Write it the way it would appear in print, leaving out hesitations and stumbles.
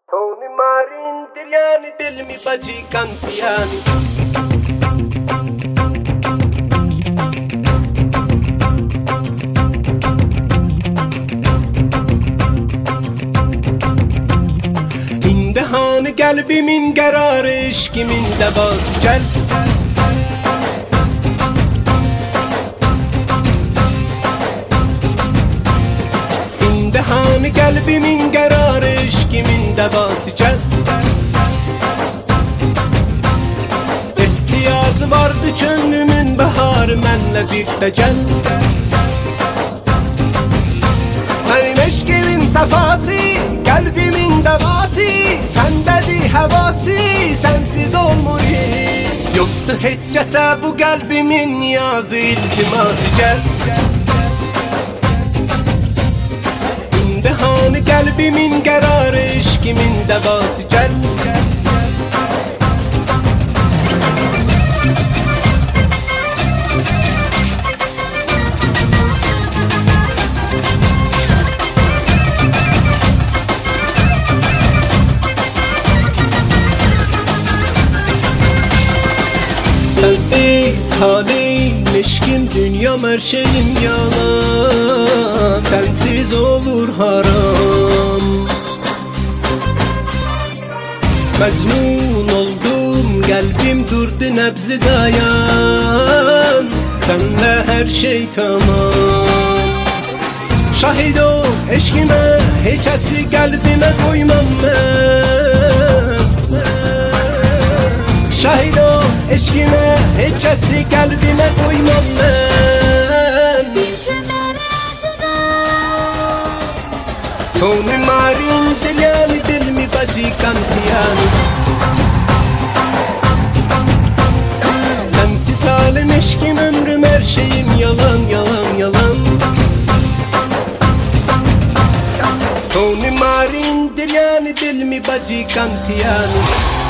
تو مارین دریانی دل می بچی کانتیانی İmtihanı kalbimin kararı eşkimin devası gel İmtihanı kalbimin kararı eşkimin devası gel İhtiyacı vardı gönlümün baharı mənlə birdə gel Benim eşkimin safası kalbimin devası Sendədir havası sensiz olmur Yoktu heccəsə bu kalbimin niyazı iltiması gel İmtihanı kalbimin kararı eşkimin devası gel Sensiz halim, eşkim, dünyam, her şeyim yalan Sensiz olur haram Mecnun oldum, kalbim durdu, nebzi dayan Senle her şey tamam Şahid ol eşkime, heykesi kalbime koymam ben Şahid ol eşkime, heykesi kalbime koymam ben Toni marin dilyani dil mi bacı kantiyani Sensiz halim eşkim ömrüm her şeyim yalan yalan yalan Toni marin dilyani dil mi bacı kantiyani